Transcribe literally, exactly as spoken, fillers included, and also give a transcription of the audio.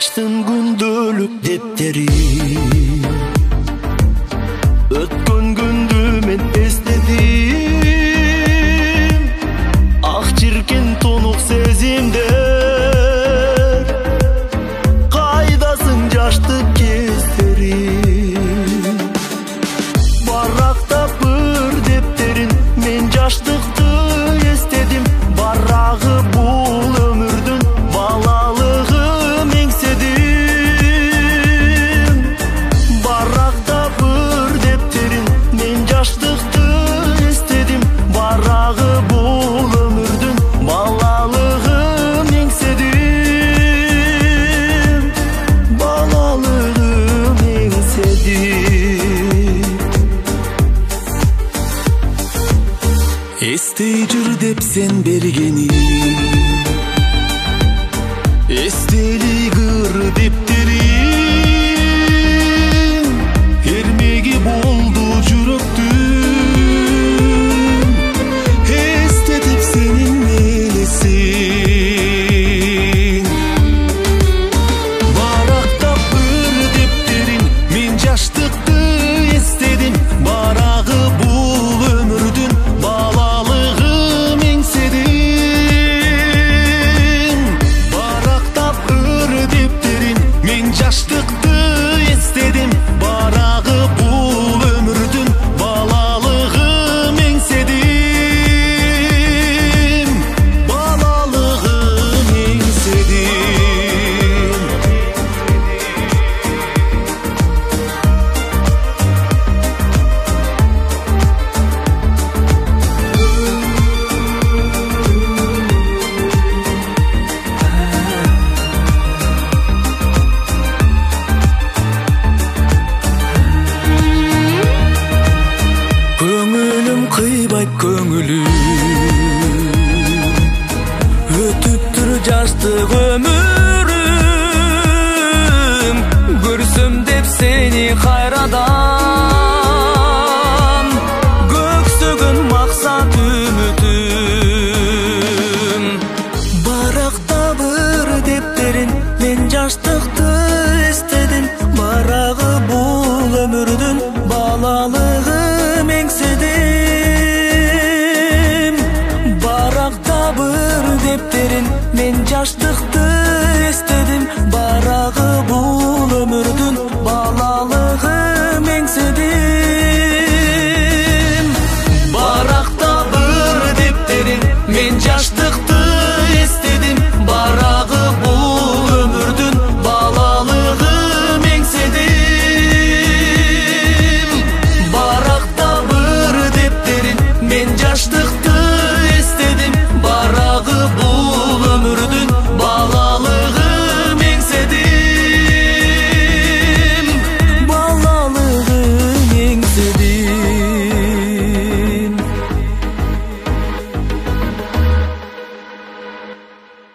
Ачтым күндөлүк дептери, өткөн күндү мен эстедим. Ак чиркен тонук сезимдер, кайдасың жаштык кездерим. Баракта бир дептерин мен жаштыкты эстедим. Барагы бул өмүрдүн балалыгын эңседим. Баракта бир дептерин мен жаштыкты эстедим. Барагы бул өмүрдүн балалыгын эңседим. Балалыгын эңседим. Эстей жүр деп сен бергени, эстелик ыр дептерим, эрмеги болду жүрөктүн. Эстетип сенин элесиң. Баракта бир дептерин мен жаштыкты эстедим. Барагы бул өмүрдүн балалыгын эңседим. Баракта бир дептерин мен жаштыкты эстедим. Барагы бул өмүрдүн балалыгын эңседим. Балалыгын эңседим. Көңүлүм кыйбайт көңүлүм, өтүптүр жаштык өмүрүм. Көрсөм деп сени кайрадан,